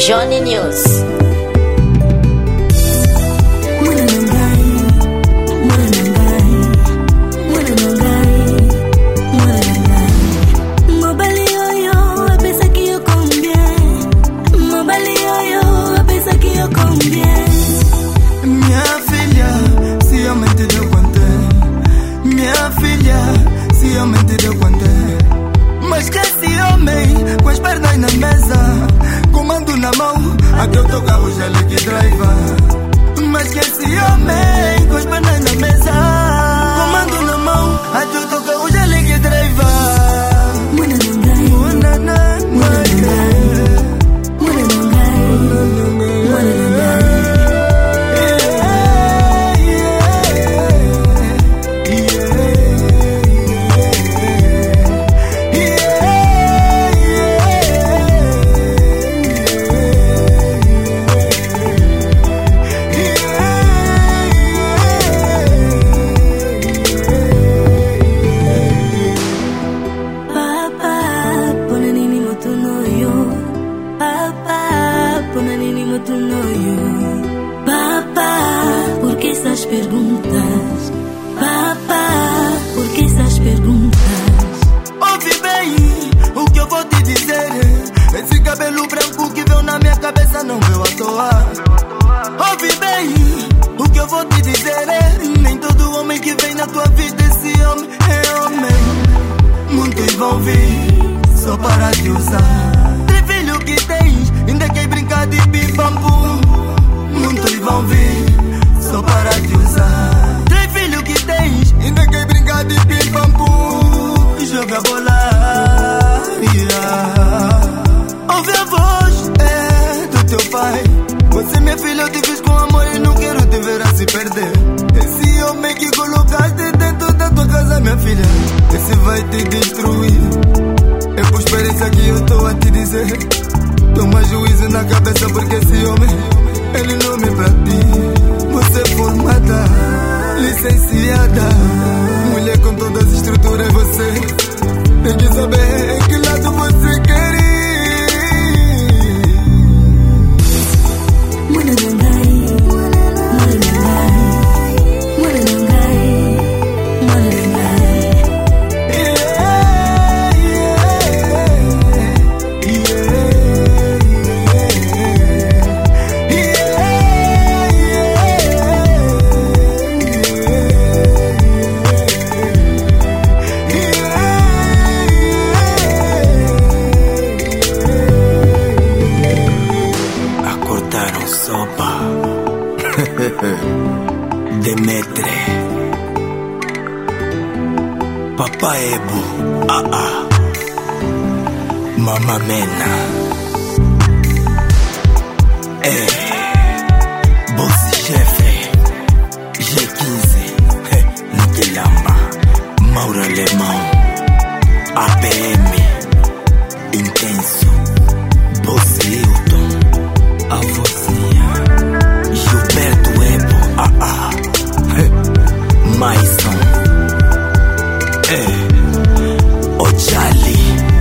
Johnny News. Mas que esse homem com as pernas na mesa, comando na mão, até o teu carro já lhe que drive. Mas que esse homem com as pernas na mesa, comando na mão, até o teu carro já lhe que drive. Papá, por que essas perguntas? Papá, por que essas perguntas? Ouve bem o que eu vou te dizer. Esse cabelo branco que veio na minha cabeça não veio à toa. Ouve bem o que eu vou te dizer. Nem todo homem que vem na tua vida, esse homem é homem. Muitos vão vir só para te usar. Três filhos que tens, ainda quer brincar de pim-pam-pum. Muitos vão vir só para te usar. Três filhos que tens, ainda quer brincar de pim-pam-pum. Joga bola, ouve a voz, é do teu pai. Você, minha filha, eu te fiz com amor e não quero te ver a se perder. Esse homem que colocaste dentro da tua casa, minha filha, esse vai te destruir. É por experiência que eu estou a te dizer. Toma juízo na cabeça porque esse homem, ele não me pra ti. Você é formada, licenciada, mulher com todas as estruturas. Você tem que saber em que lado você quer ir. Sopa Demetre Papa Ebu Mama Mena Boss Chefe G15 Nikelamba Maura Lemão APM Intenso Boss Hilton a vozinha Gilberto Ebo Maison Ojali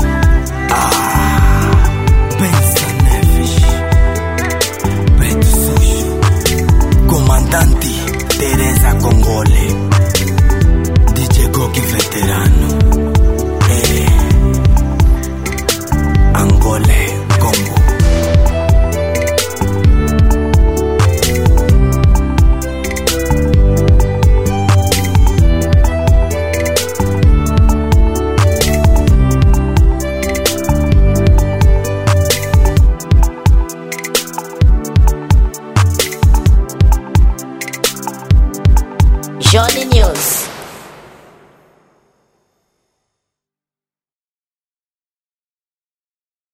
Pensa Neves Beto Sujo Comandante Teresa Congole DJ Goki Veterano Angole Congo. Johnny News.